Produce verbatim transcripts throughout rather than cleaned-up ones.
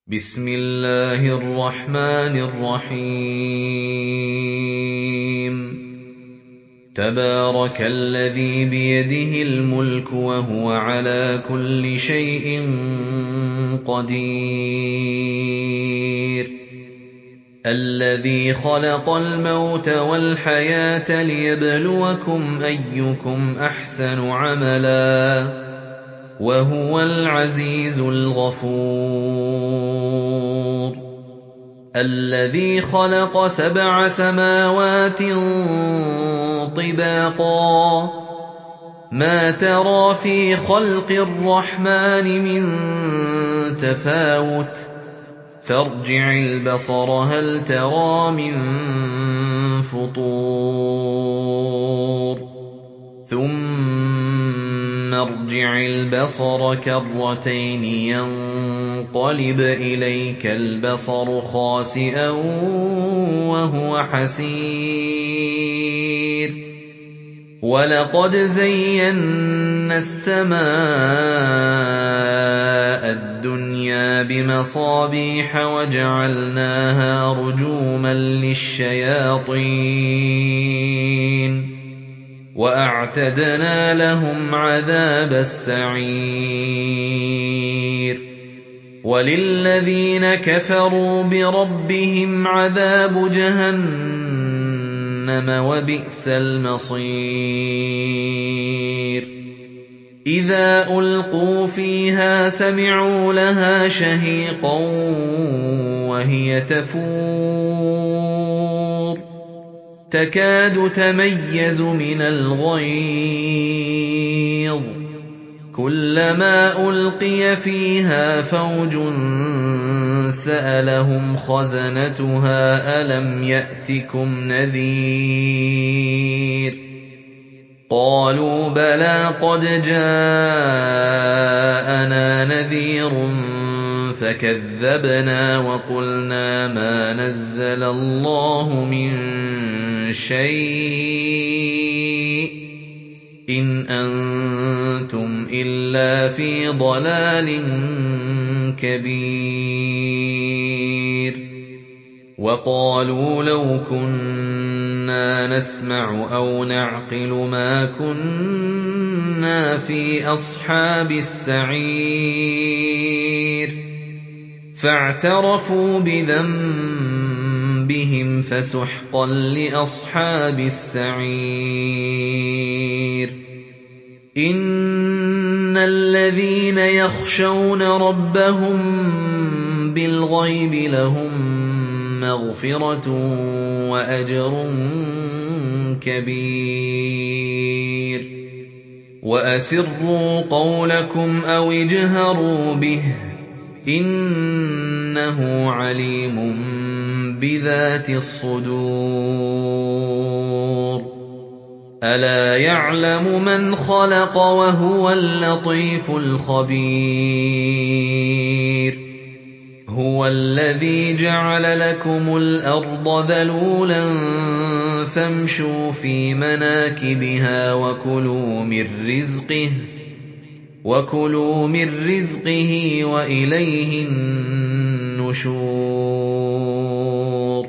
بسم الله الرحمن الرحيم تبارك الذي بيده الملك وهو على كل شيء قدير الذي خلق الموت والحياة ليبلوكم أيكم أحسن عملا وهو العزيز الغفور الذي خلق سبع سماوات طباقا ما ترى في خلق الرحمن من تفاوت فارجع البصر هل ترى من فطور ثم ارجع البصر كرتين ينقلب إليك البصر خاسئا وهو حسير ولقد زينا السماء الدنيا بمصابيح وجعلناها رجوما للشياطين وأعتدنا لهم عذاب السعير وللذين كفروا بربهم عذاب جهنم وبئس المصير إذا ألقوا فيها سمعوا لها شهيقا وهي تفور تكاد تميز من الغيظ كلما ألقي فيها فوج سألهم خزنتها ألم يأتكم نذير قالوا بلى قد جاءنا نذير فكذبنا وقلنا ما نزل الله من شيء إن أنتم إلا في ضلال كبير وقالوا لو كنا نسمع أو نعقل ما كنا في أصحاب السعير فاعترفوا بذنبهم فسحقا لأصحاب السعير إن الذين يخشون ربهم بالغيب لهم مغفرة وأجر كبير وأسروا قولكم أو اجهروا به إنه عليم بذات الصدور ألا يعلم من خلق وهو اللطيف الخبير هو الذي جعل لكم الأرض ذلولا فامشوا في مناكبها وكلوا من رزقه وَكُلُوا مِن رِّزْقِهِ وَإِلَيْهِ النُّشُورُ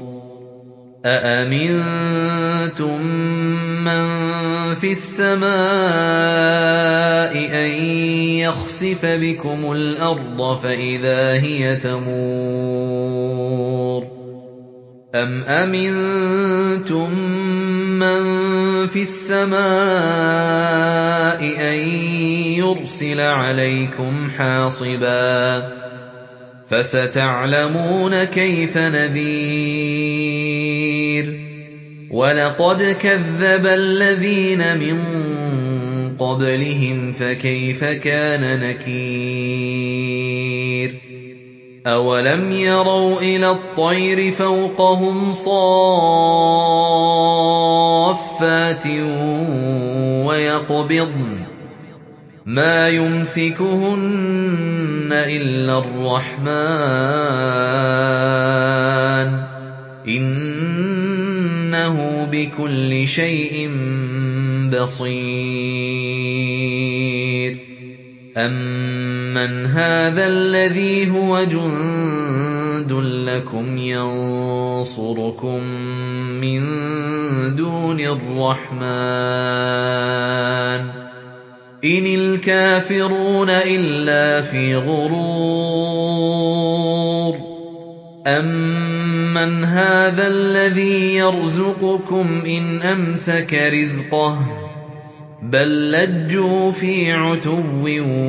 أَأَمِنتُم مَّن فِي السَّمَاءِ أَن يَخْسِفَ بِكُمُ الْأَرْضَ فَإِذَا هِيَ تَمُورُ أَمْ أَمِنتُم مَّن فِي السَّمَاءِ أَن يُرْسِلَ عَلَيْكُمْ حَاصِبًا فَسَتَعْلَمُونَ كَيْفَ نَذِيرِ وَلَقَدْ كَذَّبَ الَّذِينَ مِن قَبْلِهِمْ فَكَيْفَ كَانَ نَكِيرِ أَوَلَمْ يَرَوْا إِلَى الطَّيْرِ فَوْقَهُمْ صَافَّاتٍ وَيَقْبِضْنَ مَا يُمْسِكُهُنَّ إِلَّا الرَّحْمَٰنُ إِنَّهُ بِكُلِّ شَيْءٍ بَصِيرٌ أَمَّنْ هَٰذَا الَّذِي هُوَ جُندٌ جُندٌ لَّكُمْ يَنصُرُكُم مِّن دُونِ الرَّحْمَٰنِ ۚ إِنِ الْكَافِرُونَ إِلَّا فِي غُرُورٍ أَمَّنْ هَٰذَا الَّذِي يَرْزُقُكُمْ إِنْ أَمْسَكَ رِزْقَهُ ۚ بَل لَّجُّوا فِي عُتُوٍّ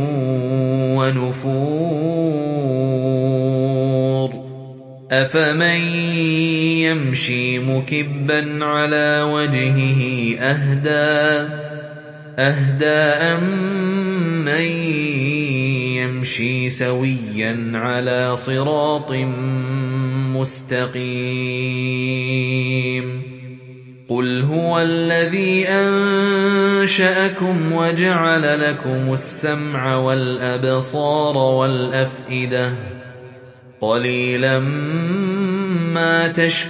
وَنُفُورٍ أَفَمَن يَمْشِي مُكِبًّا عَلَىٰ وَجْهِهِ أَهْدَىٰ أَمَّن يَمْشِي سَوِيًّا عَلَىٰ صِرَاطٍ مُّسْتَقِيمٍ قُلْ هُوَ الَّذِي أَنشَأَكُمْ وَجَعَلَ لَكُمُ السَّمْعَ وَالْأَبْصَارَ وَالْأَفْئِدَةَ ۖ قَلِيلًا مَّا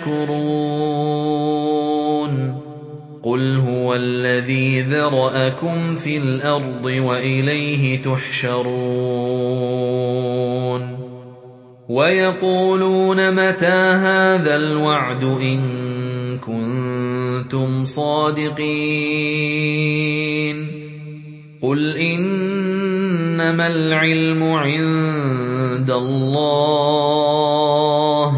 تَشْكُرُونَ قُلْ هُوَ الَّذِي ذَرَأَكُمْ فِي الْأَرْضِ وَإِلَيْهِ تُحْشَرُونَ وَيَقُولُونَ مَتَىٰ هَٰذَا الْوَعْدُ إِن كُنتُمْ صَادِقِينَ قُلْ إِنَّمَا الْعِلْمُ عِندَ اللَّهِ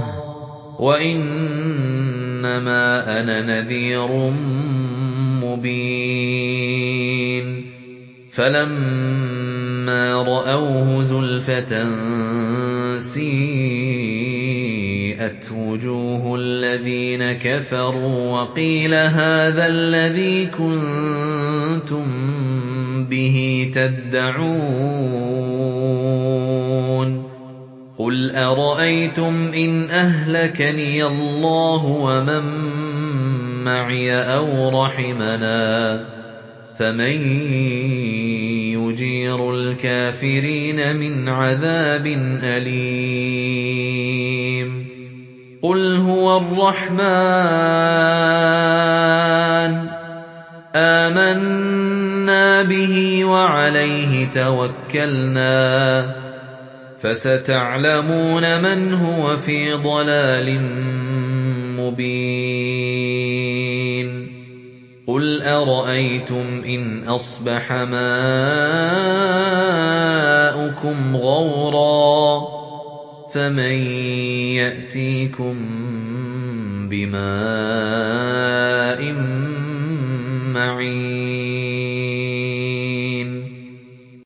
وَإِنَّمَا أَنَا نَذِيرٌ مُّبِينٌ فَلَمَّا رَأَوْهُ زُلْفَةً سِيئَتْ وُجُوهُ الَّذِينَ كَفَرُوا وَقِيلَ هَٰذَا الَّذِي كُنتُم بِهِ تَدَّعُونَ قُلْ أَرَأَيْتُمْ إِنْ أَهْلَكَنِيَ اللَّهُ وَمَن مَّعِيَ أَوْ رَحِمَنَا فَمَن يُجِيرُ الْكَافِرِينَ مِنْ عَذَابٍ أَلِيمٍ قُلْ هُوَ الرَّحْمَٰنُ آمَنَّا بِهِ وَعَلَيْهِ تَوَكَّلْنَا فَسَتَعْلَمُونَ مَنْ هُوَ فِي ضَلَالٍ مُّبِينٍ قُلْ أَرَأَيْتُمْ إِنْ أَصْبَحَ مَاؤُكُمْ غَوْرًا فَمَن يَأْتِيكُم بِمَاءٍ